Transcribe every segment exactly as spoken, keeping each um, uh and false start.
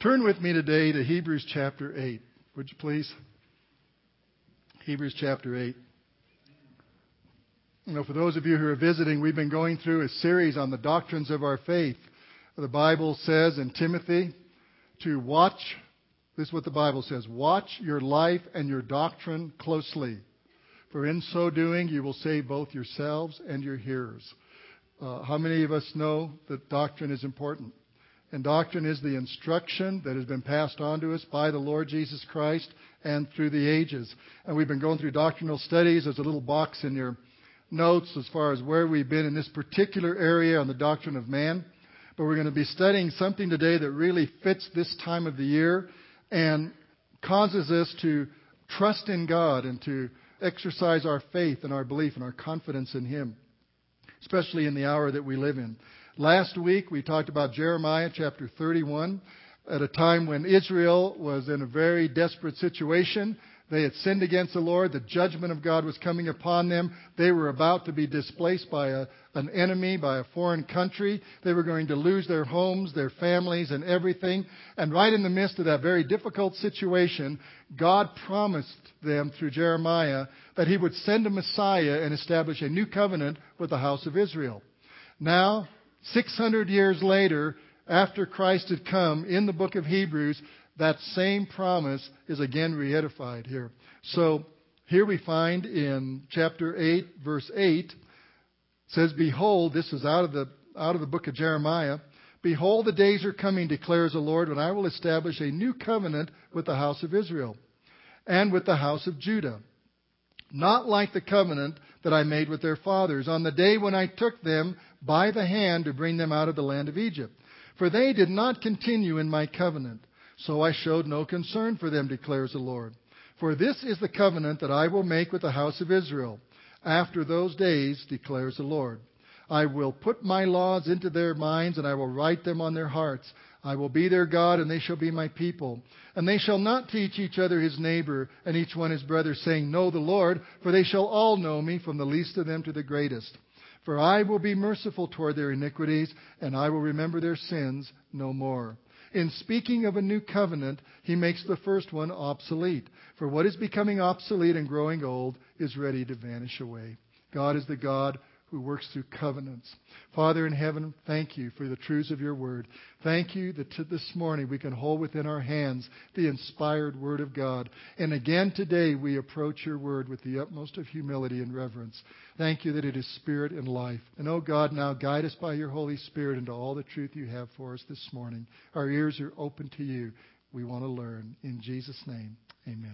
Turn with me today to Hebrews chapter eight. Would you please? Hebrews chapter eight. You know, for those of you who are visiting, we've been going through a series on the doctrines of our faith. The Bible says in Timothy to watch, this is what the Bible says, watch your life and your doctrine closely. For in so doing, you will save both yourselves and your hearers. Uh, how many of us know that doctrine is important? And doctrine is the instruction that has been passed on to us by the Lord Jesus Christ and through the ages. And we've been going through doctrinal studies. There's a little box in your notes as far as where we've been in this particular area on the doctrine of man. But we're going to be studying something today that really fits this time of the year and causes us to trust in God and to exercise our faith and our belief and our confidence in Him, especially in the hour that we live in. Last week, we talked about Jeremiah chapter thirty-one, at a time when Israel was in a very desperate situation. They had sinned against the Lord. The judgment of God was coming upon them. They were about to be displaced by a, an enemy, by a foreign country. They were going to lose their homes, their families, and everything. And right in the midst of that very difficult situation, God promised them through Jeremiah that He would send a Messiah and establish a new covenant with the house of Israel. Now, six hundred years later, after Christ had come, in the book of Hebrews, that same promise is again reedified here. So here we find in chapter eight, verse eight, it says, Behold, this is out of the out of the book of Jeremiah, Behold, the days are coming, declares the Lord, when I will establish a new covenant with the house of Israel and with the house of Judah, not like the covenant that I made with their fathers on the day when I took them by the hand to bring them out of the land of Egypt. For they did not continue in my covenant, so I showed no concern for them, declares the Lord. For this is the covenant that I will make with the house of Israel after those days, declares the Lord. I will put my laws into their minds, and I will write them on their hearts. I will be their God, and they shall be my people. And they shall not teach each other his neighbor, and each one his brother, saying, Know the Lord, for they shall all know me, from the least of them to the greatest. For I will be merciful toward their iniquities, and I will remember their sins no more. In speaking of a new covenant, he makes the first one obsolete. For what is becoming obsolete and growing old is ready to vanish away. God is the God who works through covenants. Father in heaven, thank you for the truths of your word. Thank you that to this morning we can hold within our hands the inspired word of God. And again today we approach your word with the utmost of humility and reverence. Thank you that it is spirit and life. And oh God, now guide us by your Holy Spirit into all the truth you have for us this morning. Our ears are open to you. We want to learn. In Jesus' name, amen.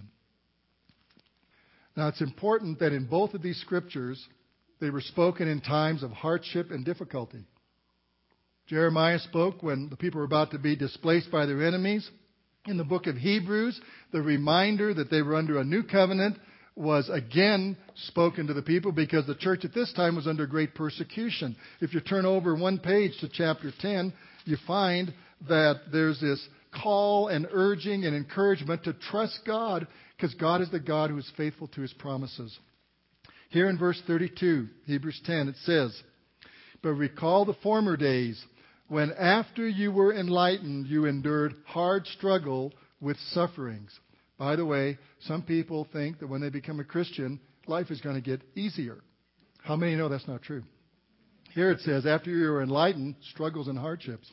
Now it's important that in both of these scriptures, they were spoken in times of hardship and difficulty. Jeremiah spoke when the people were about to be displaced by their enemies. In the book of Hebrews, the reminder that they were under a new covenant was again spoken to the people because the church at this time was under great persecution. If you turn over one page to chapter ten, you find that there's this call and urging and encouragement to trust God because God is the God who is faithful to His promises. Here in verse thirty-two, Hebrews ten, it says, But recall the former days when after you were enlightened, you endured hard struggle with sufferings. By the way, some people think that when they become a Christian, life is going to get easier. How many know that's not true? Here it says, after you were enlightened, struggles and hardships.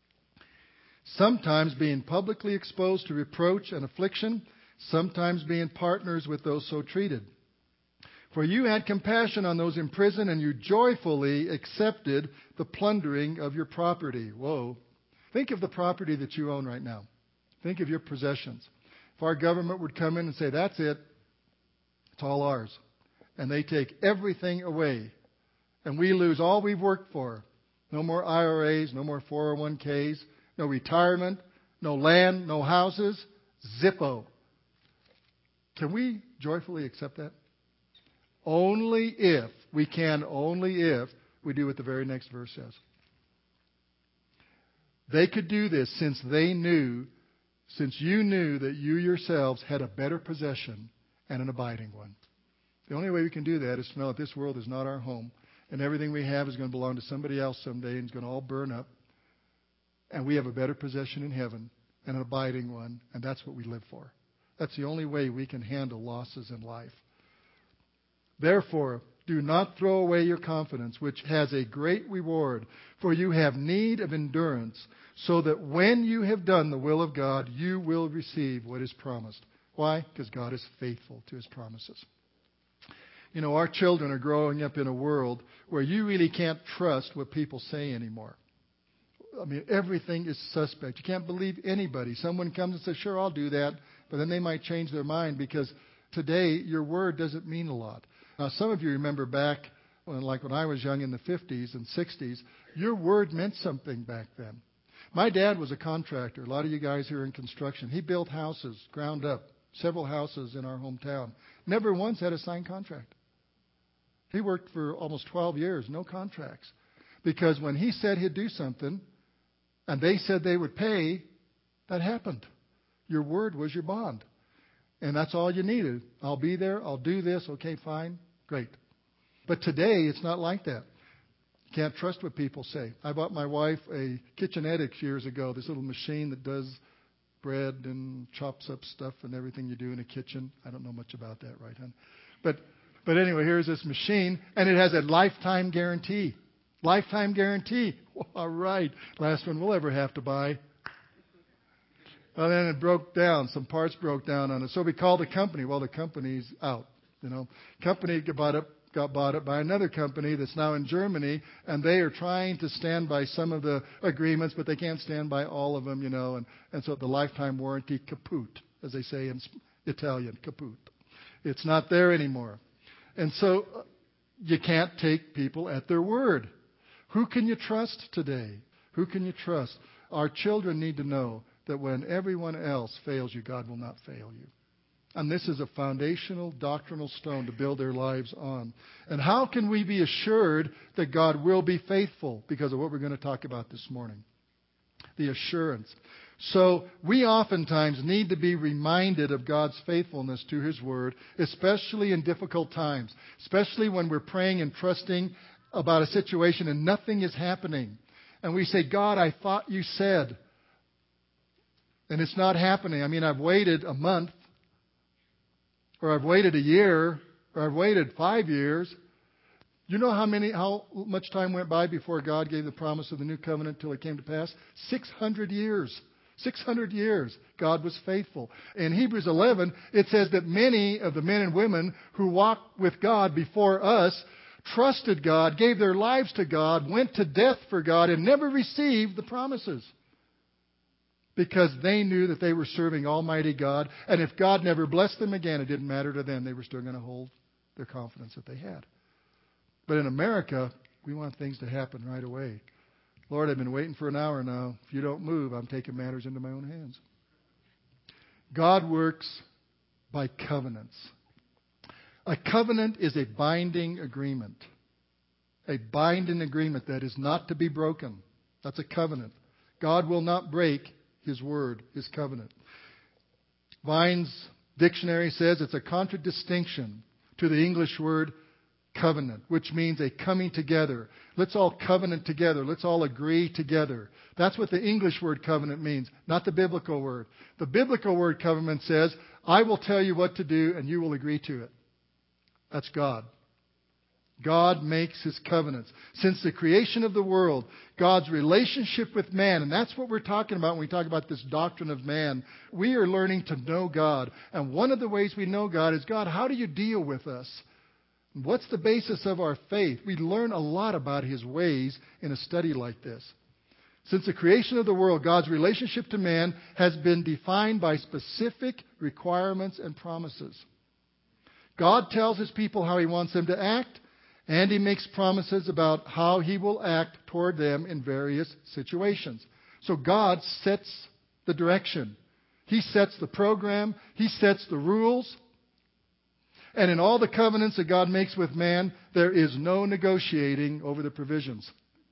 Sometimes being publicly exposed to reproach and affliction, sometimes being partners with those so treated. For you had compassion on those in prison, and you joyfully accepted the plundering of your property. Whoa. Think of the property that you own right now. Think of your possessions. If our government would come in and say, that's it, it's all ours, and they take everything away, and we lose all we've worked for, no more I R As, no more four oh one k's, no retirement, no land, no houses, zippo. Can we joyfully accept that? Only if, we can only if, we do what the very next verse says. They could do this since they knew, since you knew that you yourselves had a better possession and an abiding one. The only way we can do that is to know that this world is not our home, and everything we have is going to belong to somebody else someday and it's going to all burn up. And we have a better possession in heaven, and an abiding one, and that's what we live for. That's the only way we can handle losses in life. Therefore, do not throw away your confidence, which has a great reward, for you have need of endurance, so that when you have done the will of God, you will receive what is promised. Why? Because God is faithful to His promises. You know, our children are growing up in a world where you really can't trust what people say anymore. I mean, everything is suspect. You can't believe anybody. Someone comes and says, sure, I'll do that, but then they might change their mind because today your word doesn't mean a lot. Now, some of you remember back, when, like when I was young in the fifties and sixties, your word meant something back then. My dad was a contractor. A lot of you guys here in construction. He built houses, ground up, several houses in our hometown. Never once had a signed contract. He worked for almost twelve years, no contracts. Because when he said he'd do something, and they said they would pay, that happened. Your word was your bond. And that's all you needed. I'll be there. I'll do this. Okay, fine. Great. But today, it's not like that. You can't trust what people say. I bought my wife a Kitchenetics years ago, this little machine that does bread and chops up stuff and everything you do in a kitchen. I don't know much about that, right, hon? But, but anyway, here's this machine, and it has a lifetime guarantee. Lifetime guarantee. All right. Last one we'll ever have to buy. Well, then it broke down. Some parts broke down on it. So we called the company. Well, the company's out. You know, company got bought up, got bought up by another company that's now in Germany, and they are trying to stand by some of the agreements, but they can't stand by all of them, you know. And, and so the lifetime warranty kaput, as they say in Italian, kaput. It's not there anymore. And so you can't take people at their word. Who can you trust today? Who can you trust? Our children need to know that when everyone else fails you, God will not fail you. And this is a foundational doctrinal stone to build their lives on. And how can we be assured that God will be faithful? Because of what we're going to talk about this morning. The assurance. So we oftentimes need to be reminded of God's faithfulness to His Word, especially in difficult times, especially when we're praying and trusting about a situation and nothing is happening. And we say, God, I thought you said. And it's not happening. I mean, I've waited a month, or I've waited a year, or I've waited five years. You know how many, how much time went by before God gave the promise of the new covenant till it came to pass? Six hundred years. Six hundred years. God was faithful. In Hebrews eleven, it says that many of the men and women who walked with God before us trusted God, gave their lives to God, went to death for God, and never received the promises. Because they knew that they were serving Almighty God. And if God never blessed them again, it didn't matter to them. They were still going to hold their confidence that they had. But in America, we want things to happen right away. Lord, I've been waiting for an hour now. If you don't move, I'm taking matters into my own hands. God works by covenants. A covenant is a binding agreement. A binding agreement that is not to be broken. That's a covenant. God will not break His word, His covenant. Vine's dictionary says it's a contradistinction to the English word covenant, which means a coming together. Let's all covenant together. Let's all agree together. That's what the English word covenant means, not the biblical word. The biblical word covenant says, I will tell you what to do and you will agree to it. That's God. God makes His covenants. Since the creation of the world, God's relationship with man, and that's what we're talking about when we talk about this doctrine of man. We are learning to know God. And one of the ways we know God is, God, how do you deal with us? What's the basis of our faith? We learn a lot about His ways in a study like this. Since the creation of the world, God's relationship to man has been defined by specific requirements and promises. God tells His people how He wants them to act, and He makes promises about how He will act toward them in various situations. So God sets the direction. He sets the program. He sets the rules. And in all the covenants that God makes with man, there is no negotiating over the provisions.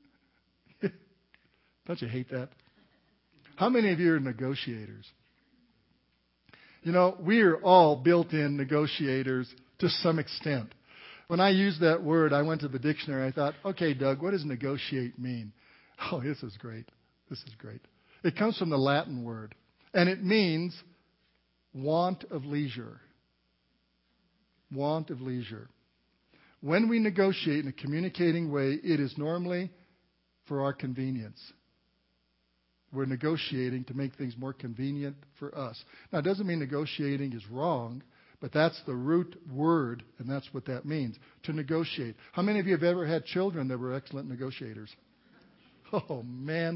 Don't you hate that? How many of you are negotiators? You know, we are all built-in negotiators to some extent. When I used that word, I went to the dictionary. I thought, okay, Doug, what does negotiate mean? Oh, this is great. This is great. It comes from the Latin word. And it means want of leisure. Want of leisure. When we negotiate in a communicating way, it is normally for our convenience. We're negotiating to make things more convenient for us. Now, it doesn't mean negotiating is wrong, but that's the root word, and that's what that means, to negotiate. How many of you have ever had children that were excellent negotiators? Oh, man.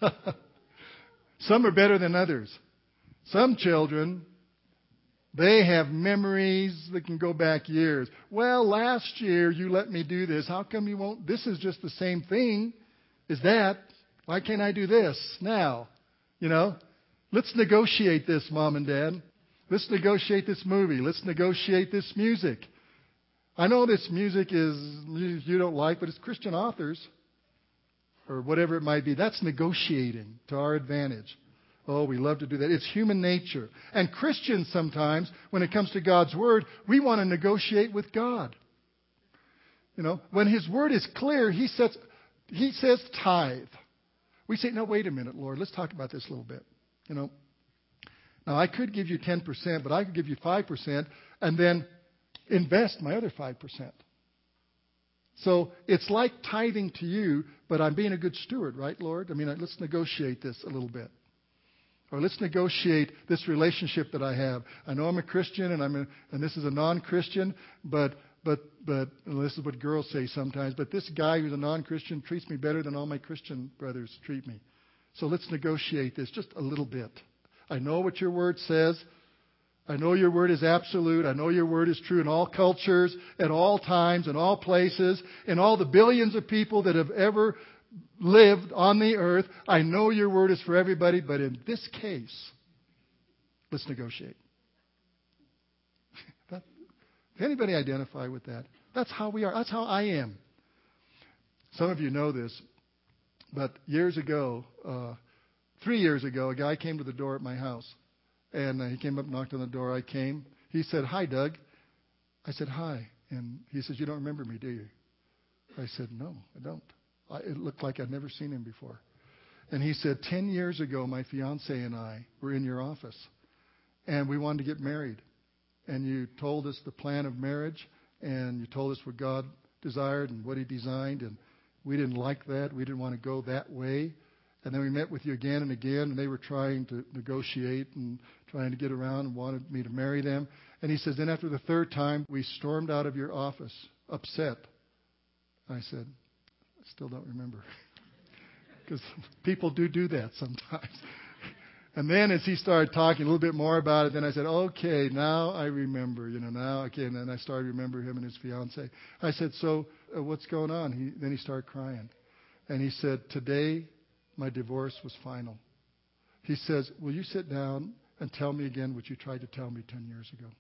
Some are better than others. Some children, they have memories that can go back years. Well, last year you let me do this. How come you won't? This is just the same thing as that. Why can't I do this now? You know, let's negotiate this, Mom and Dad. Let's negotiate this movie. Let's negotiate this music. I know this music is you don't like, but it's Christian authors or whatever it might be. That's negotiating to our advantage. Oh, we love to do that. It's human nature. And Christians sometimes, when it comes to God's Word, we want to negotiate with God. You know, when His Word is clear, He says, He says tithe. We say, no, wait a minute, Lord. Let's talk about this a little bit. You know, now I could give you ten percent, but I could give you five percent and then invest my other five percent. So it's like tithing to you, but I'm being a good steward, right, Lord? I mean, let's negotiate this a little bit. Or let's negotiate this relationship that I have. I know I'm a Christian and I'm a, and this is a non-Christian, but but but well, this is what girls say sometimes. But this guy who's a non-Christian treats me better than all my Christian brothers treat me. So let's negotiate this just a little bit. I know what your word says. I know your word is absolute. I know your word is true in all cultures, at all times, in all places, in all the billions of people that have ever lived on the earth. I know your word is for everybody, but in this case, let's negotiate. That, does anybody identify with that? That's how we are. That's how I am. Some of you know this, but years ago, uh, three years ago, a guy came to the door at my house. And uh, he came up and knocked on the door. I came. He said, "Hi, Doug." I said, "Hi." And he says, "You don't remember me, do you?" I said, "No, I don't." I, it looked like I'd never seen him before. And he said, ten years ago, my fiance and I were in your office. And we wanted to get married. And you told us the plan of marriage. And you told us what God desired and what He designed. And we didn't like that. We didn't want to go that way. And then we met with you again and again, and they were trying to negotiate and trying to get around and wanted me to marry them. And he says, then after the third time, we stormed out of your office, upset. I said, I still don't remember. Because people do do that sometimes. And then as he started talking a little bit more about it, then I said, okay, now I remember. You know, now, okay. And then I started to remember him and his fiance. I said, so uh, what's going on? He, then he started crying. And he said, today, my divorce was final. He says, will you sit down and tell me again what you tried to tell me ten years ago?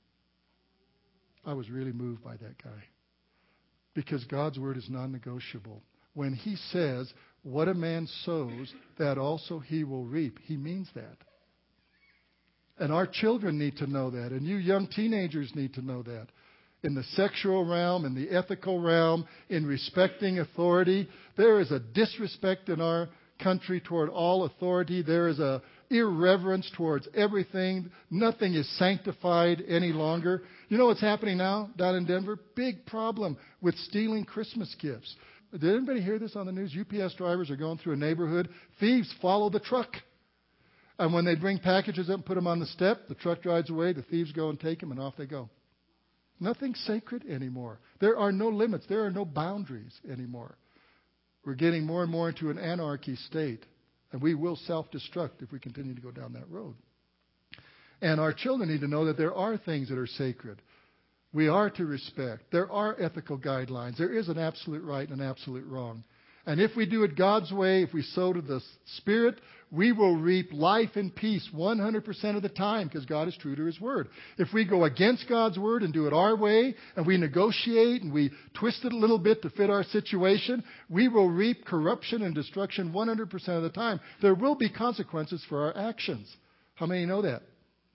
I was really moved by that guy. Because God's word is non-negotiable. When He says, what a man sows, that also he will reap. He means that. And our children need to know that. And you young teenagers need to know that. In the sexual realm, in the ethical realm, in respecting authority, there is a disrespect in our country toward all authority. There is a irreverence towards everything. Nothing is sanctified any longer. You know what's happening now down in Denver? Big problem with stealing Christmas gifts. Did anybody hear this on the news? U P S drivers are going through a neighborhood. Thieves follow the truck. And when they bring packages up and put them on the step, the truck drives away, the thieves go and take them, and off they go. Nothing's sacred anymore. There are no limits. There are no boundaries anymore. We're getting more and more into an anarchy state. And we will self-destruct if we continue to go down that road. And our children need to know that there are things that are sacred. We are to respect. There are ethical guidelines. There is an absolute right and an absolute wrong. And if we do it God's way, if we sow to the Spirit, we will reap life and peace one hundred percent of the time because God is true to His Word. If we go against God's Word and do it our way, and we negotiate and we twist it a little bit to fit our situation, we will reap corruption and destruction one hundred percent of the time. There will be consequences for our actions. How many know that?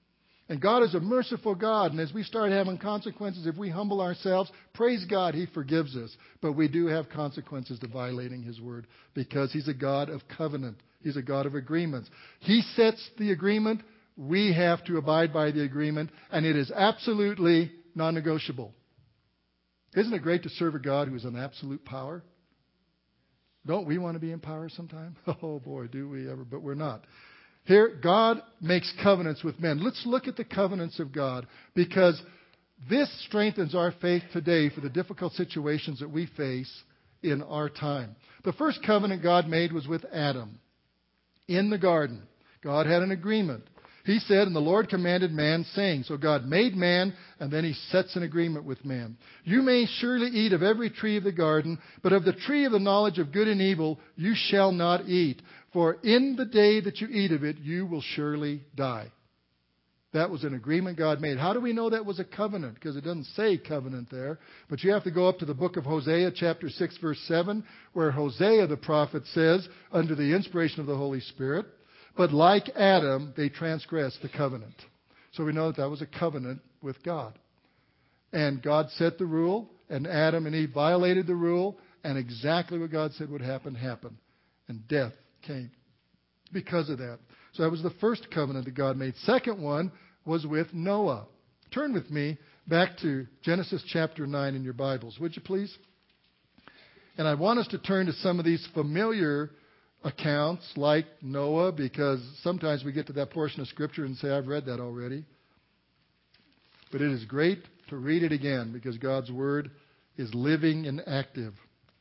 And God is a merciful God. And as we start having consequences, if we humble ourselves, praise God, He forgives us. But we do have consequences to violating His word because He's a God of covenant. He's a God of agreements. He sets the agreement. We have to abide by the agreement. And it is absolutely non-negotiable. Isn't it great to serve a God who is in absolute power? Don't we want to be in power sometime? Oh boy, do we ever, but we're not. Here, God makes covenants with men. Let's look at the covenants of God because this strengthens our faith today for the difficult situations that we face in our time. The first covenant God made was with Adam in the garden. God had an agreement. He said, and the Lord commanded man, saying, so God made man, and then He sets an agreement with man. You may surely eat of every tree of the garden, but of the tree of the knowledge of good and evil you shall not eat. For in the day that you eat of it, you will surely die. That was an agreement God made. How do we know that was a covenant? Because it doesn't say covenant there. But you have to go up to the book of Hosea, chapter six, verse seven, where Hosea the prophet says, under the inspiration of the Holy Spirit, but like Adam, they transgressed the covenant. So we know that that was a covenant with God. And God set the rule, and Adam and Eve violated the rule, and exactly what God said would happen, happened. And death came because of that. So that was the first covenant that God made. Second one was with Noah. Turn with me back to Genesis chapter nine in your Bibles, would you please? And I want us to turn to some of these familiar accounts like Noah, because sometimes we get to that portion of Scripture and say, I've read that already. But it is great to read it again because God's Word is living and active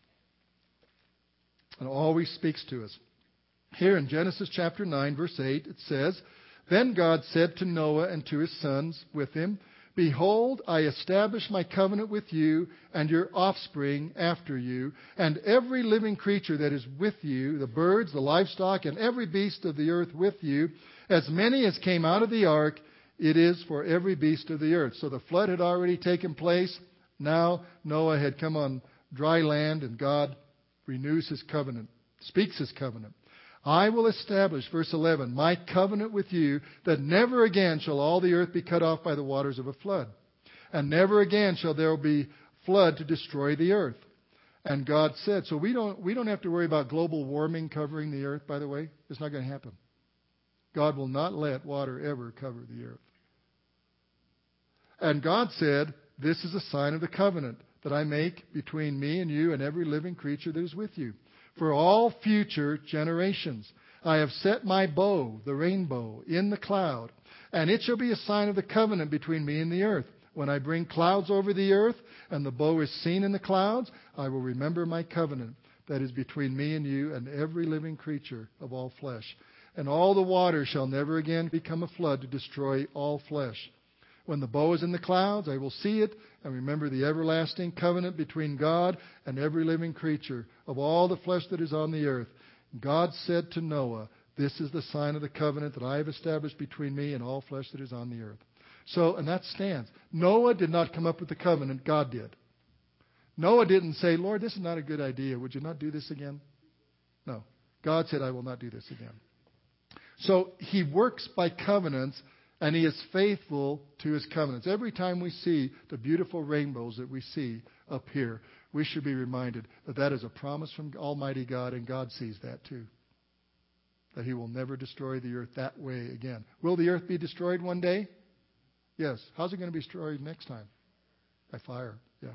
and always speaks to us. Here in Genesis chapter nine, verse eight, it says, then God said to Noah and to his sons with him, behold, I establish my covenant with you and your offspring after you, and every living creature that is with you, the birds, the livestock, and every beast of the earth with you, as many as came out of the ark, it is for every beast of the earth. So the flood had already taken place. Now Noah had come on dry land, and God renews His covenant, speaks His covenant. I will establish, verse eleven, my covenant with you, that never again shall all the earth be cut off by the waters of a flood. And never again shall there be flood to destroy the earth. And God said, so we don't, we don't have to worry about global warming covering the earth, by the way. It's not going to happen. God will not let water ever cover the earth. And God said, this is a sign of the covenant that I make between me and you and every living creature that is with you, for all future generations. I have set my bow, the rainbow, in the cloud, and it shall be a sign of the covenant between me and the earth. When I bring clouds over the earth, and the bow is seen in the clouds, I will remember my covenant that is between me and you and every living creature of all flesh. And all the waters shall never again become a flood to destroy all flesh. When the bow is in the clouds, I will see it and remember the everlasting covenant between God and every living creature of all the flesh that is on the earth. God said to Noah, this is the sign of the covenant that I have established between me and all flesh that is on the earth. So, and that stands. Noah did not come up with the covenant. God did. Noah didn't say, Lord, this is not a good idea. Would you not do this again? No. God said, I will not do this again. So He works by covenants, and He is faithful to His covenants. Every time we see the beautiful rainbows that we see up here, we should be reminded that that is a promise from Almighty God, and God sees that too. That He will never destroy the earth that way again. Will the earth be destroyed one day? Yes. How's it going to be destroyed next time? By fire. Yeah.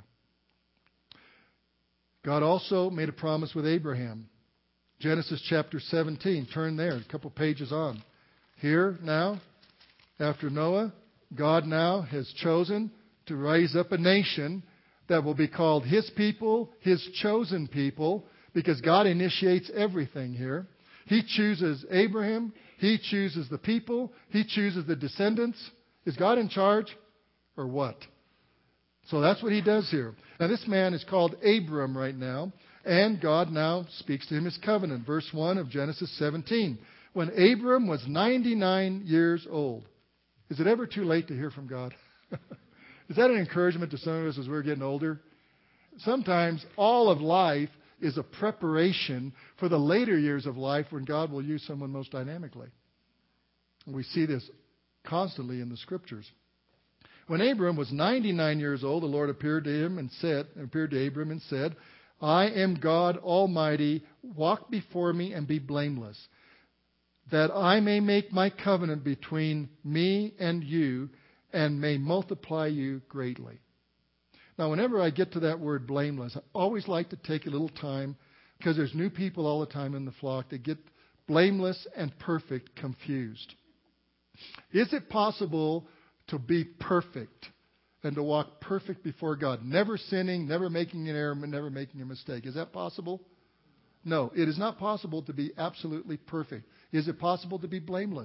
God also made a promise with Abraham. Genesis chapter seventeen. Turn there, a couple pages on. Here now, after Noah, God now has chosen to raise up a nation that will be called His people, His chosen people, because God initiates everything here. He chooses Abraham. He chooses the people. He chooses the descendants. Is God in charge or what? So that's what He does here. Now this man is called Abram right now, and God now speaks to him His covenant. Verse one of Genesis seventeen. When Abram was ninety-nine years old. Is it ever too late to hear from God? Is that an encouragement to some of us as we're getting older? Sometimes all of life is a preparation for the later years of life when God will use someone most dynamically. We see this constantly in the Scriptures. When Abram was ninety-nine years old, the Lord appeared to him and said, appeared to Abram and said, I am God Almighty. Walk before me and be blameless, that I may make my covenant between me and you and may multiply you greatly. Now, whenever I get to that word blameless, I always like to take a little time, because there's new people all the time in the flock that get blameless and perfect confused. Is it possible to be perfect and to walk perfect before God, never sinning, never making an error, never making a mistake? Is that possible? No, it is not possible to be absolutely perfect. Is it possible to be blameless?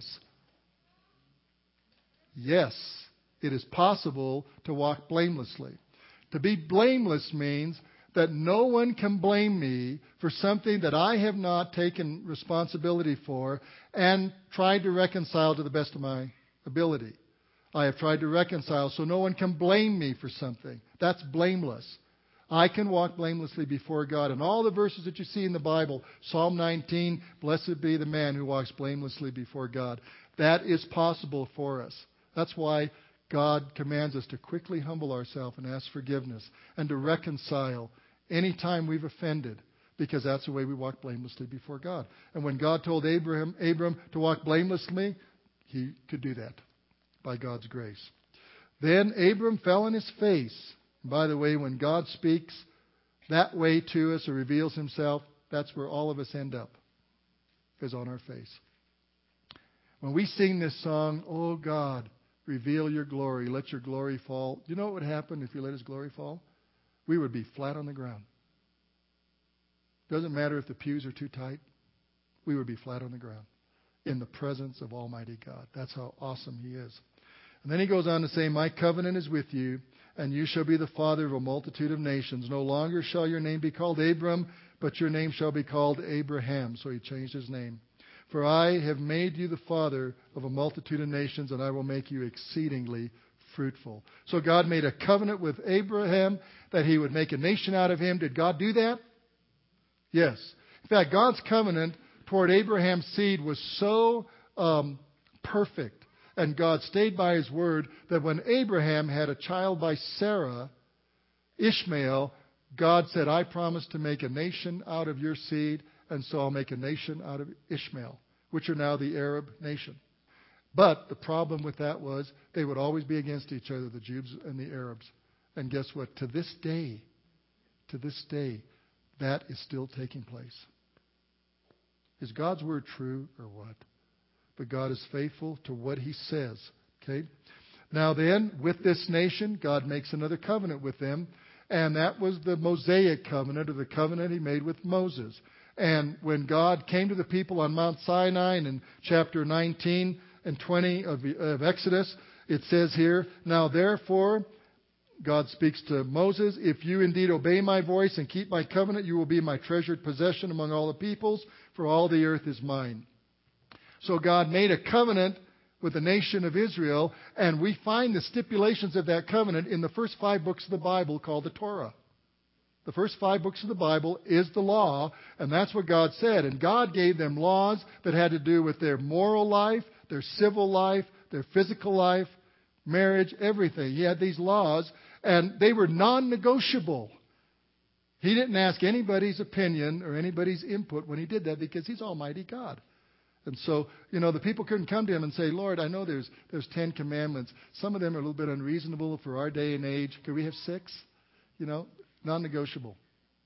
Yes, it is possible to walk blamelessly. To be blameless means that no one can blame me for something that I have not taken responsibility for and tried to reconcile to the best of my ability. I have tried to reconcile so no one can blame me for something. That's blameless. I can walk blamelessly before God. And all the verses that you see in the Bible, Psalm nineteen, blessed be the man who walks blamelessly before God. That is possible for us. That's why God commands us to quickly humble ourselves and ask forgiveness and to reconcile any time we've offended, because that's the way we walk blamelessly before God. And when God told Abraham, Abram to walk blamelessly, he could do that by God's grace. Then Abram fell on his face. And by the way, when God speaks that way to us or reveals himself, that's where all of us end up, is on our face. When we sing this song, oh God, reveal your glory, let your glory fall. Do you know what would happen if you let his glory fall? We would be flat on the ground. Doesn't matter if the pews are too tight. We would be flat on the ground in the presence of Almighty God. That's how awesome he is. And then he goes on to say, my covenant is with you, and you shall be the father of a multitude of nations. No longer shall your name be called Abram, but your name shall be called Abraham. So he changed his name. For I have made you the father of a multitude of nations, and I will make you exceedingly fruitful. So God made a covenant with Abraham that he would make a nation out of him. Did God do that? Yes. In fact, God's covenant toward Abraham's seed was so um, perfect, and God stayed by his word, that when Abraham had a child by Sarah, Ishmael, God said, I promise to make a nation out of your seed, and so I'll make a nation out of Ishmael, which are now the Arab nation. But the problem with that was they would always be against each other, the Jews and the Arabs. And guess what? To this day, to this day, that is still taking place. Is God's word true or what? But God is faithful to what he says. Okay? Now then, with this nation, God makes another covenant with them. And that was the Mosaic covenant, or the covenant he made with Moses. And when God came to the people on Mount Sinai in chapter nineteen and twenty of, of Exodus, it says here, now therefore, God speaks to Moses, if you indeed obey my voice and keep my covenant, you will be my treasured possession among all the peoples, for all the earth is mine. So God made a covenant with the nation of Israel, and we find the stipulations of that covenant in the first five books of the Bible called the Torah. The first five books of the Bible is the law, and that's what God said. And God gave them laws that had to do with their moral life, their civil life, their physical life, marriage, everything. He had these laws, and they were non-negotiable. He didn't ask anybody's opinion or anybody's input when he did that, because he's Almighty God. And so, you know, the people couldn't come to him and say, Lord, I know there's there's Ten Commandments. Some of them are a little bit unreasonable for our day and age. Could we have six? You know, non-negotiable.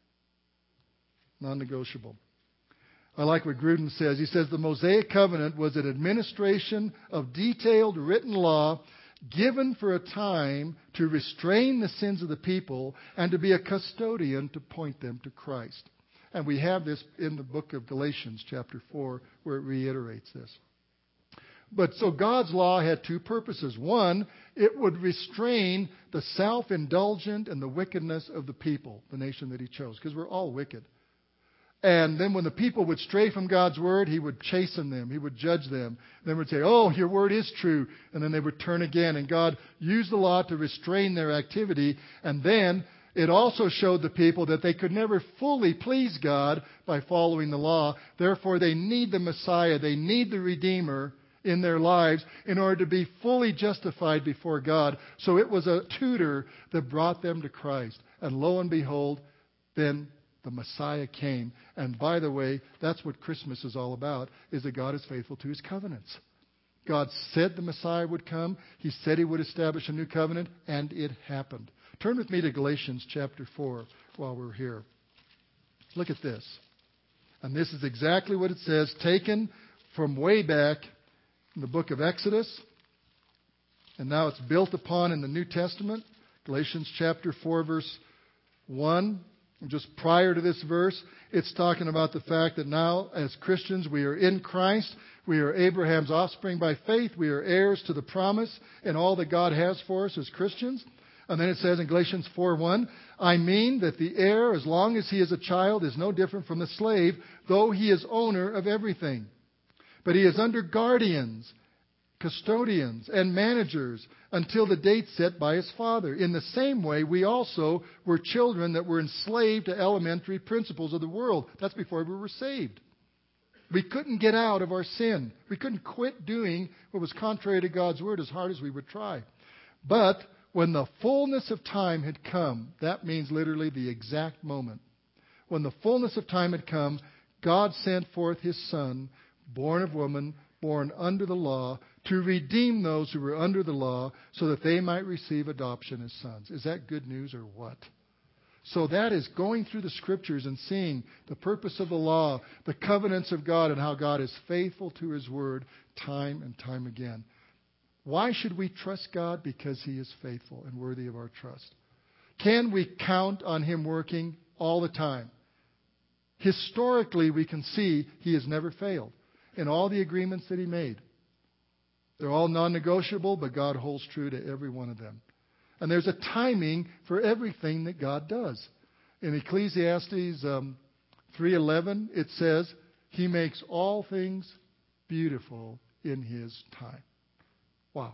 Non-negotiable. I like what Gruden says. He says the Mosaic covenant was an administration of detailed written law given for a time to restrain the sins of the people and to be a custodian to point them to Christ. And we have this in the book of Galatians, chapter four, where it reiterates this. But so God's law had two purposes. One, it would restrain the self-indulgent and the wickedness of the people, the nation that he chose, because we're all wicked. And then when the people would stray from God's word, he would chasten them. He would judge them. Then would say, oh, your word is true. And then they would turn again. And God used the law to restrain their activity. And then it also showed the people that they could never fully please God by following the law. Therefore, they need the Messiah. They need the Redeemer in their lives in order to be fully justified before God. So it was a tutor that brought them to Christ. And lo and behold, then the Messiah came. And by the way, that's what Christmas is all about, is that God is faithful to His covenants. God said the Messiah would come. He said He would establish a new covenant, and it happened. Turn with me to Galatians chapter four while we're here. Look at this. And this is exactly what it says, taken from way back in the book of Exodus. And now it's built upon in the New Testament. Galatians chapter four, verse one. And just prior to this verse, it's talking about the fact that now, as Christians, we are in Christ. We are Abraham's offspring by faith. We are heirs to the promise and all that God has for us as Christians. And then it says in Galatians four one, I mean that the heir, as long as he is a child, is no different from the slave, though he is owner of everything. But he is under guardians, custodians, and managers until the date set by his father. In the same way, we also were children that were enslaved to elementary principles of the world. That's before we were saved. We couldn't get out of our sin. We couldn't quit doing what was contrary to God's word as hard as we would try. But when the fullness of time had come, that means literally the exact moment. When the fullness of time had come, God sent forth His Son, born of woman, born under the law, to redeem those who were under the law, so that they might receive adoption as sons. Is that good news or what? So that is going through the Scriptures and seeing the purpose of the law, the covenants of God, and how God is faithful to His word time and time again. Why should we trust God? Because He is faithful and worthy of our trust. Can we count on Him working all the time? Historically, we can see He has never failed in all the agreements that He made. They're all non-negotiable, but God holds true to every one of them. And there's a timing for everything that God does. In Ecclesiastes um, three eleven, it says, He makes all things beautiful in His time. Wow.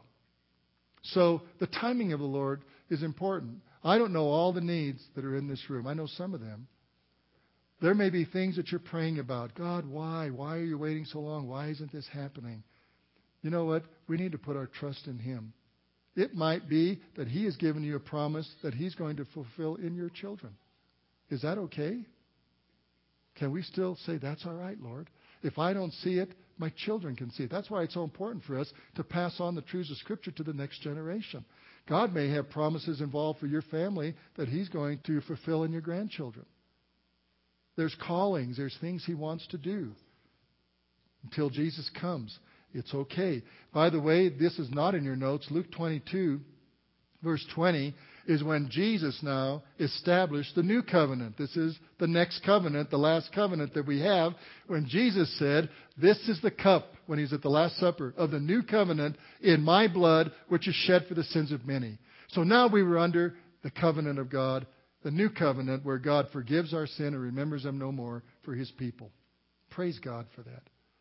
So the timing of the Lord is important. I don't know all the needs that are in this room. I know some of them. There may be things that you're praying about. God, why? Why are you waiting so long? Why isn't this happening? You know what? We need to put our trust in Him. It might be that He has given you a promise that He's going to fulfill in your children. Is that okay? Can we still say, that's all right, Lord? If I don't see it, my children can see it. That's why it's so important for us to pass on the truths of Scripture to the next generation. God may have promises involved for your family that He's going to fulfill in your grandchildren. There's callings. There's things He wants to do until Jesus comes. It's okay. By the way, this is not in your notes. Luke twenty-two, verse twenty, is when Jesus now established the new covenant. This is the next covenant, the last covenant that we have, when Jesus said, this is the cup, when He's at the Last Supper, of the new covenant in my blood, which is shed for the sins of many. So now we were under the covenant of God, the new covenant where God forgives our sin and remembers them no more for His people. Praise God for that.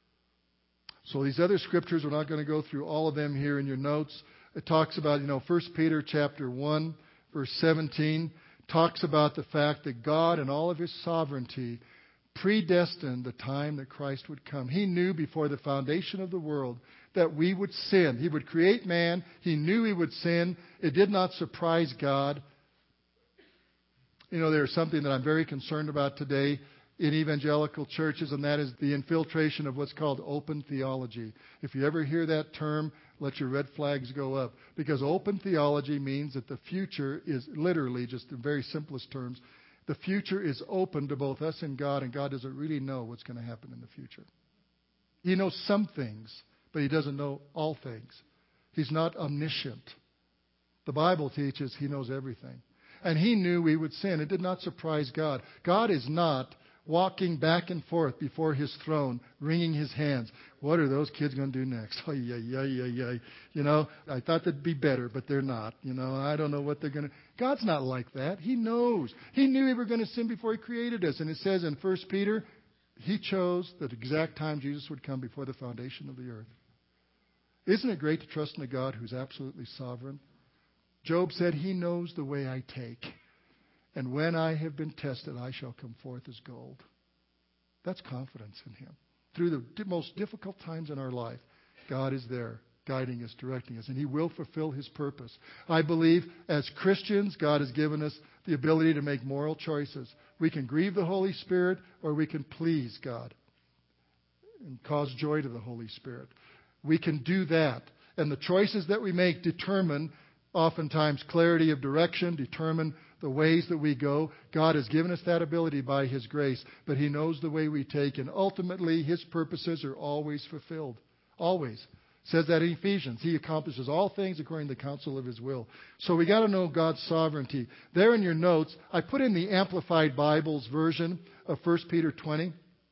So these other scriptures, we're not going to go through all of them here in your notes. It talks about, you know, First Peter chapter one, verse seventeen, talks about the fact that God in all of His sovereignty predestined the time that Christ would come. He knew before the foundation of the world that we would sin. He would create man. He knew He would sin. It did not surprise God. You know, there's something that I'm very concerned about today in evangelical churches, and that is the infiltration of what's called open theology. If you ever hear that term, let your red flags go up. Because open theology means that the future is literally, just in very simplest terms, the future is open to both us and God, and God doesn't really know what's going to happen in the future. He knows some things, but He doesn't know all things. He's not omniscient. The Bible teaches He knows everything. And He knew we would sin. It did not surprise God. God is not walking back and forth before His throne, wringing His hands. What are those kids going to do next? Oh, yeah, yeah, yeah, yeah. You know, I thought they'd be better, but they're not. You know, I don't know what they're going to... God's not like that. He knows. He knew we were going to sin before He created us. And it says in First Peter, He chose the exact time Jesus would come before the foundation of the earth. Isn't it great to trust in a God who's absolutely sovereign? Job said, He knows the way I take. And when I have been tested, I shall come forth as gold. That's confidence in Him. Through the most difficult times in our life, God is there, guiding us, directing us, and He will fulfill His purpose. I believe as Christians, God has given us the ability to make moral choices. We can grieve the Holy Spirit, or we can please God and cause joy to the Holy Spirit. We can do that. And the choices that we make determine oftentimes clarity of direction, determine the ways that we go. God has given us that ability by His grace, but He knows the way we take, and ultimately His purposes are always fulfilled. Always. It says that in Ephesians. He accomplishes all things according to the counsel of His will. So we got to know God's sovereignty. There in your notes, I put in the Amplified Bible's version of First Peter twenty.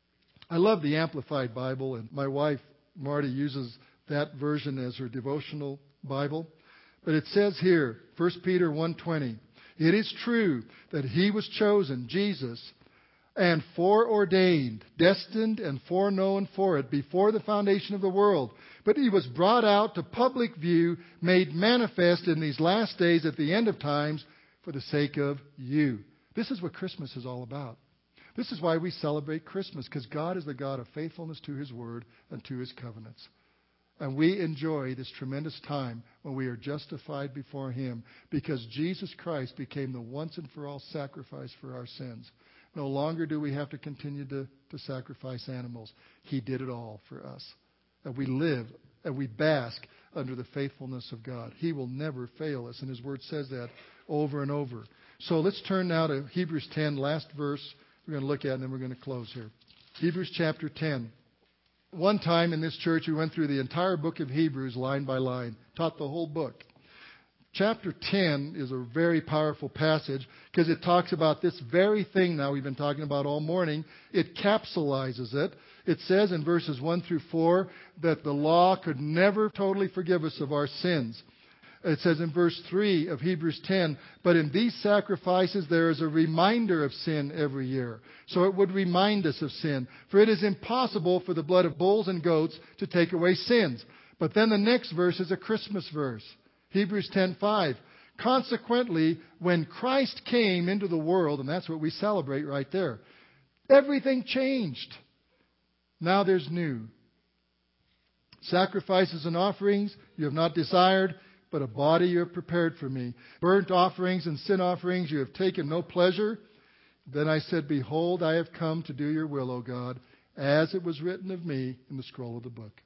I love the Amplified Bible, and my wife, Marty, uses that version as her devotional Bible. But it says here, First Peter one twenty, it is true that He was chosen, Jesus, and foreordained, destined and foreknown for it before the foundation of the world. But He was brought out to public view, made manifest in these last days at the end of times for the sake of you. This is what Christmas is all about. This is why we celebrate Christmas, because God is the God of faithfulness to His word and to His covenants. And we enjoy this tremendous time when we are justified before Him, because Jesus Christ became the once and for all sacrifice for our sins. No longer do we have to continue to, to sacrifice animals. He did it all for us. And we live and we bask under the faithfulness of God. He will never fail us, and His word says that over and over. So let's turn now to Hebrews ten, last verse we're going to look at, and then we're going to close here. Hebrews chapter ten. One time in this church, we went through the entire book of Hebrews line by line, taught the whole book. Chapter ten is a very powerful passage because it talks about this very thing now we've been talking about all morning. It capsulizes it. It says in verses one through four that the law could never totally forgive us of our sins. It says in verse three of Hebrews ten, but in these sacrifices there is a reminder of sin every year. So it would remind us of sin. For it is impossible for the blood of bulls and goats to take away sins. But then the next verse is a Christmas verse. Hebrews ten five. Consequently, when Christ came into the world, and that's what we celebrate right there, everything changed. Now there's new. Sacrifices and offerings you have not desired, but a body you have prepared for me. Burnt offerings and sin offerings you have taken no pleasure. Then I said, behold, I have come to do your will, O God, as it was written of me in the scroll of the book.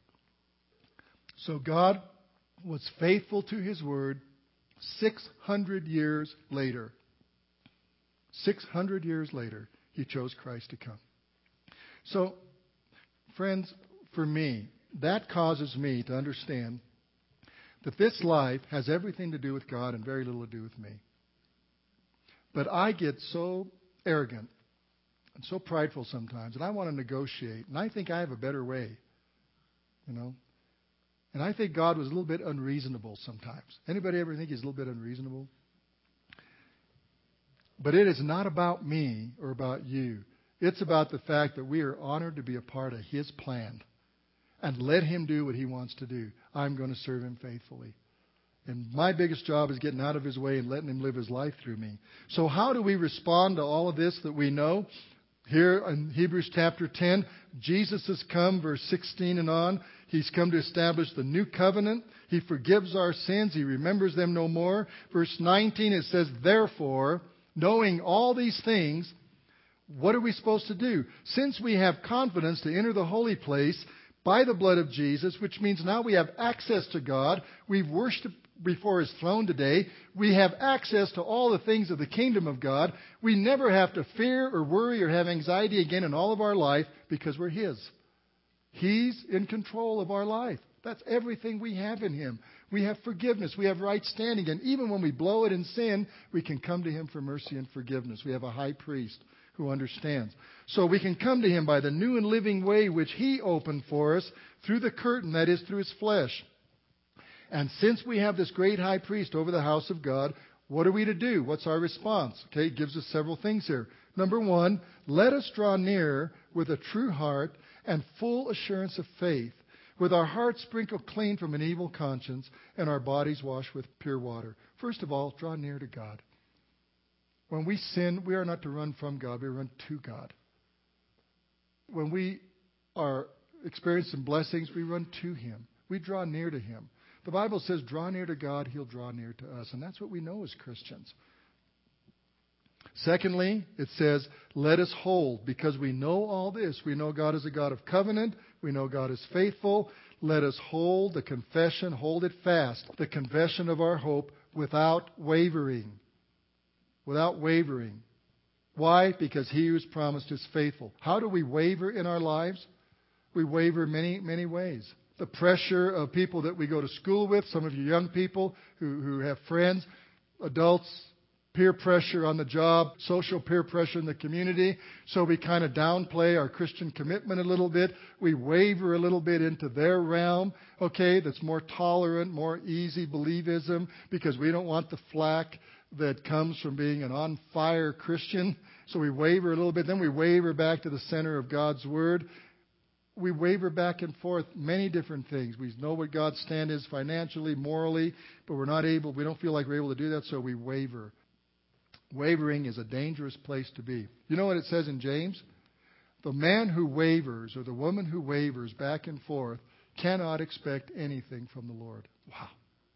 So God was faithful to His word six hundred years later. six hundred years later, He chose Christ to come. So, friends, for me, that causes me to understand that this life has everything to do with God and very little to do with me. But I get so arrogant and so prideful sometimes, and I want to negotiate, and I think I have a better way, you know. And I think God was a little bit unreasonable sometimes. Anybody ever think He's a little bit unreasonable? But it is not about me or about you. It's about the fact that we are honored to be a part of His plan. And let Him do what He wants to do. I'm going to serve Him faithfully. And my biggest job is getting out of His way and letting Him live His life through me. So how do we respond to all of this that we know? Here in Hebrews chapter ten, Jesus has come, verse sixteen and on. He's come to establish the new covenant. He forgives our sins. He remembers them no more. Verse nineteen, it says, therefore, knowing all these things, what are we supposed to do? Since we have confidence to enter the holy place by the blood of Jesus, which means now we have access to God. We've worshiped before His throne today. We have access to all the things of the kingdom of God. We never have to fear or worry or have anxiety again in all of our life because we're His. He's in control of our life. That's everything we have in Him. We have forgiveness. We have right standing. And even when we blow it in sin, we can come to Him for mercy and forgiveness. We have a high priest who understands. So we can come to Him by the new and living way which He opened for us through the curtain, that is, through His flesh. And since we have this great high priest over the house of God, what are we to do? What's our response? Okay, it gives us several things here. Number one, let us draw near with a true heart and full assurance of faith, with our hearts sprinkled clean from an evil conscience and our bodies washed with pure water. First of all, draw near to God. When we sin, we are not to run from God, we run to God. When we are experiencing blessings, we run to Him. We draw near to Him. The Bible says, draw near to God, He'll draw near to us. And that's what we know as Christians. Secondly, it says, let us hold. Because we know all this. We know God is a God of covenant. We know God is faithful. Let us hold the confession, hold it fast, the confession of our hope without wavering. Without wavering. Why? Because He who's promised is faithful. How do we waver in our lives? We waver many, many ways. The pressure of people that we go to school with, some of you young people who, who have friends, adults, peer pressure on the job, social peer pressure in the community. So we kind of downplay our Christian commitment a little bit. We waver a little bit into their realm, okay, that's more tolerant, more easy believism, because we don't want the flack that comes from being an on-fire Christian. So we waver a little bit. Then we waver back to the center of God's Word. We waver back and forth many different things. We know what God's stand is financially, morally, but we're not able, we don't feel like we're able to do that, so we waver. Wavering is a dangerous place to be. You know what it says in James? The man who wavers or the woman who wavers back and forth cannot expect anything from the Lord. Wow.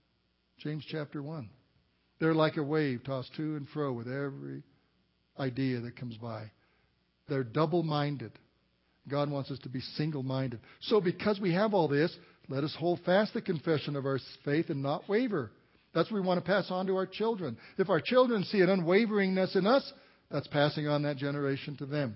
James chapter one. They're like a wave tossed to and fro with every idea that comes by. They're double-minded. God wants us to be single-minded. So because we have all this, let us hold fast the confession of our faith and not waver. That's what we want to pass on to our children. If our children see an unwaveringness in us, that's passing on that generation to them.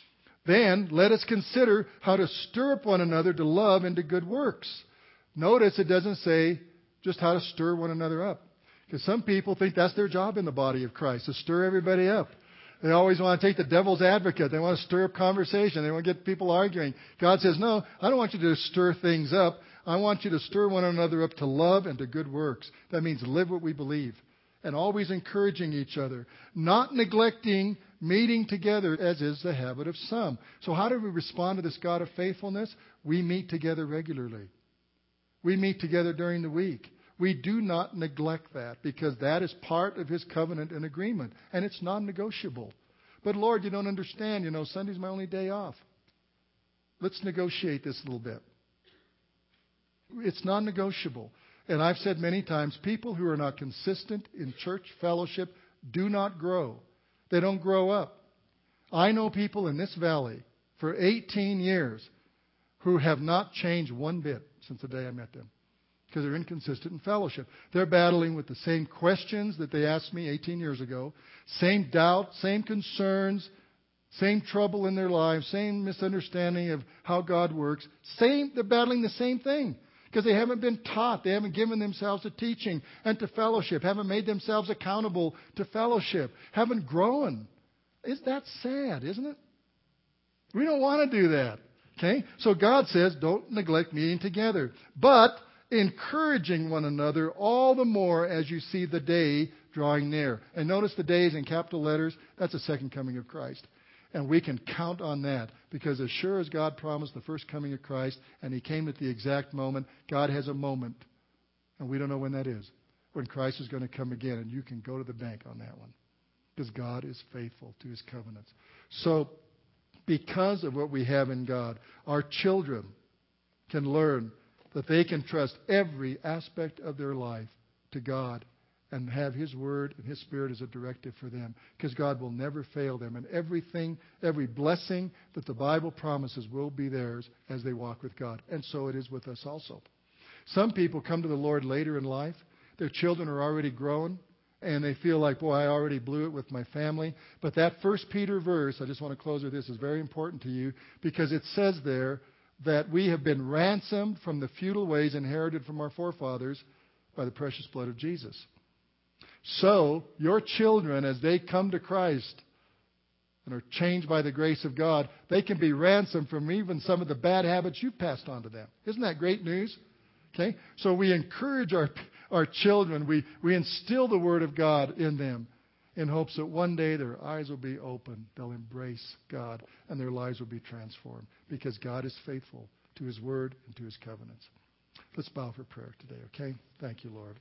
Then let us consider how to stir up one another to love and to good works. Notice it doesn't say just how to stir one another up. Because some people think that's their job in the body of Christ, to stir everybody up. They always want to take the devil's advocate. They want to stir up conversation. They want to get people arguing. God says, no, I don't want you to stir things up. I want you to stir one another up to love and to good works. That means live what we believe. And always encouraging each other. Not neglecting meeting together, as is the habit of some. So how do we respond to this God of faithfulness? We meet together regularly. We meet together during the week. We do not neglect that, because that is part of His covenant and agreement. And it's non-negotiable. But Lord, you don't understand. You know, Sunday's my only day off. Let's negotiate this a little bit. It's non-negotiable. And I've said many times, people who are not consistent in church fellowship do not grow. They don't grow up. I know people in this valley for eighteen years who have not changed one bit since the day I met them, because they're inconsistent in fellowship. They're battling with the same questions that they asked me eighteen years ago, same doubt, same concerns, same trouble in their lives, same misunderstanding of how God works. Same, they're battling the same thing. Because they haven't been taught. They haven't given themselves to teaching and to fellowship. Haven't made themselves accountable to fellowship. Haven't grown. Is that sad, isn't it? We don't want to do that. Okay? So God says, don't neglect meeting together. But encouraging one another all the more as you see the day drawing near. And notice the days in capital letters. That's the second coming of Christ. And we can count on that, because as sure as God promised the first coming of Christ, and He came at the exact moment, God has a moment, and we don't know when that is, when Christ is going to come again, and you can go to the bank on that one, because God is faithful to His covenants. So, because of what we have in God, our children can learn that they can trust every aspect of their life to God and have His Word and His Spirit as a directive for them, because God will never fail them. And everything, every blessing that the Bible promises will be theirs as they walk with God. And so it is with us also. Some people come to the Lord later in life. Their children are already grown, and they feel like, boy, I already blew it with my family. But that First Peter verse, I just want to close with this, is very important to you, because it says there that we have been ransomed from the futile ways inherited from our forefathers by the precious blood of Jesus. So, your children, as they come to Christ and are changed by the grace of God, they can be ransomed from even some of the bad habits you've passed on to them. Isn't that great news? Okay? So we encourage our, our children. We, we instill the Word of God in them in hopes that one day their eyes will be open. They'll embrace God and their lives will be transformed, because God is faithful to His Word and to His covenants. Let's bow for prayer today, okay? Thank you, Lord.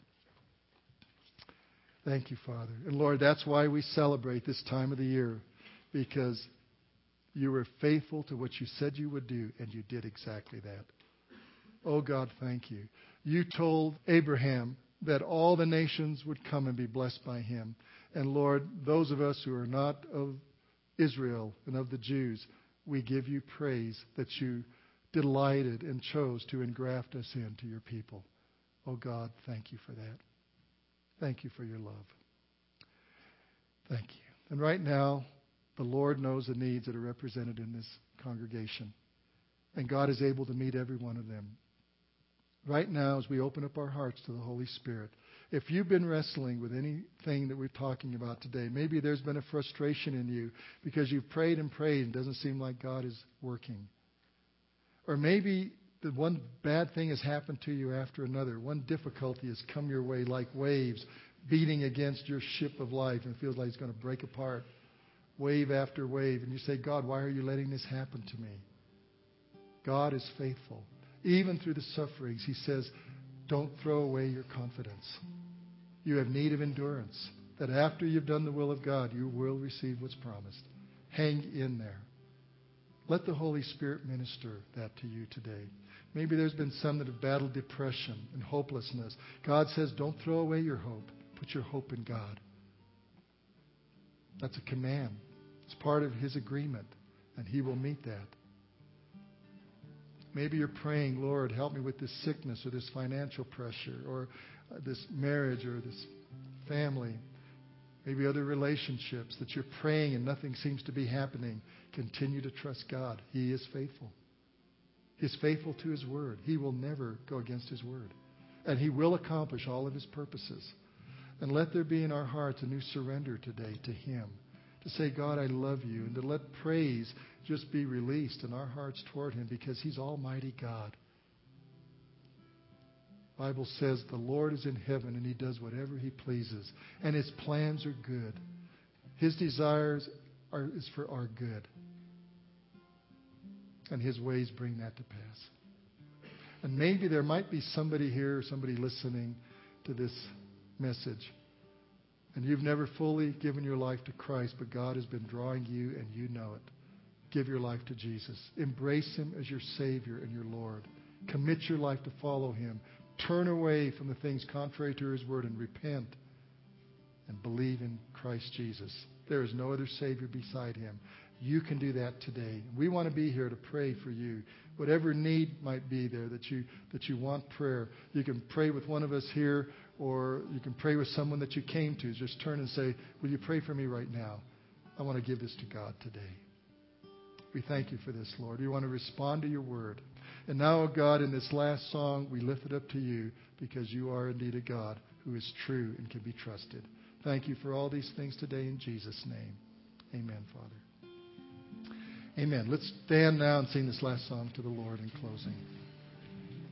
Thank you, Father. And Lord, that's why we celebrate this time of the year, because you were faithful to what you said you would do, and you did exactly that. Oh God, thank you. You told Abraham that all the nations would come and be blessed by him. And Lord, those of us who are not of Israel and of the Jews, we give you praise that you delighted and chose to engraft us into your people. Oh God, thank you for that. Thank you for your love. Thank you. And right now, the Lord knows the needs that are represented in this congregation. And God is able to meet every one of them. Right now, as we open up our hearts to the Holy Spirit, if you've been wrestling with anything that we're talking about today, maybe there's been a frustration in you because you've prayed and prayed and it doesn't seem like God is working. Or maybe the one bad thing has happened to you after another. One difficulty has come your way like waves beating against your ship of life and it feels like it's going to break apart. Wave after wave. And you say, God, why are you letting this happen to me? God is faithful. Even through the sufferings, he says, don't throw away your confidence. You have need of endurance, that after you've done the will of God, you will receive what's promised. Hang in there. Let the Holy Spirit minister that to you today. Maybe there's been some that have battled depression and hopelessness. God says, don't throw away your hope. Put your hope in God. That's a command. It's part of his agreement, and he will meet that. Maybe you're praying, Lord, help me with this sickness or this financial pressure or uh, this marriage or this family. Maybe other relationships that you're praying and nothing seems to be happening. Continue to trust God. He is faithful. He's faithful to his word. He will never go against his word. And he will accomplish all of his purposes. And let there be in our hearts a new surrender today to him. To say, God, I love you. And to let praise just be released in our hearts toward him because he's Almighty God. The Bible says the Lord is in heaven and he does whatever he pleases. And his plans are good. His desires are is for our good. And his ways bring that to pass. And maybe there might be somebody here or somebody listening to this message. And you've never fully given your life to Christ, but God has been drawing you and you know it. Give your life to Jesus. Embrace him as your Savior and your Lord. Commit your life to follow him. Turn away from the things contrary to his word and repent and believe in Christ Jesus. There is no other Savior beside him. You can do that today. We want to be here to pray for you. Whatever need might be there that you that you want prayer, you can pray with one of us here, or you can pray with someone that you came to. Just turn and say, will you pray for me right now? I want to give this to God today. We thank you for this, Lord. We want to respond to your word. And now, oh God, in this last song, we lift it up to you because you are indeed a God who is true and can be trusted. Thank you for all these things today in Jesus' name. Amen, Father. Amen. Let's stand now and sing this last song to the Lord in closing.